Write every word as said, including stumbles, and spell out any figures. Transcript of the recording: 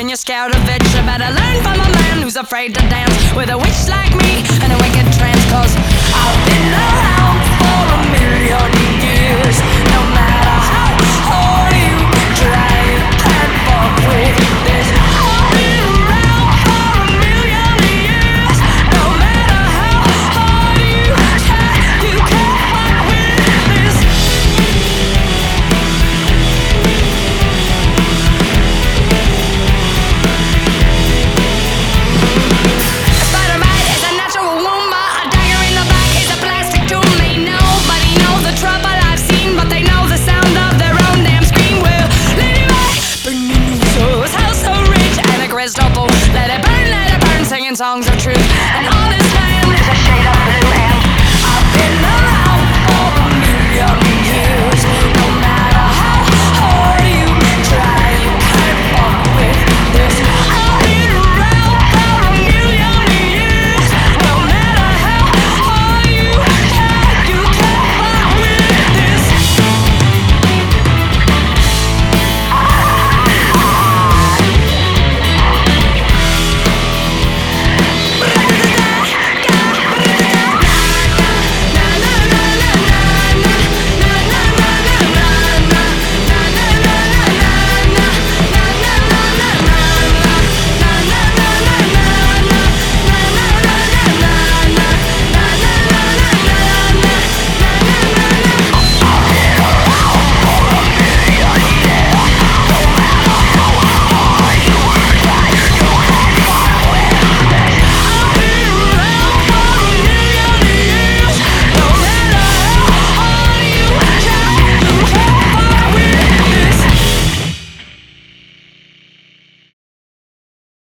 and you're scared of it. You better learn from a man who's afraid to dance with a witch like me in a wicked trance. Cause I've been around for a million years. No matter how hard you try and fuck with this, I've been around for a million years. No matter how hard you try, you can't fuck with this. A spider bite is a natural wound, but a dagger in the back is a plastic tomb. Ain't nobody know the trouble I've seen, but they know the sound of their own damn scream. Well, let it burn, burning souls, house so rich and a crystal ball. Let it burn, let it burn, singing songs of truth and all this.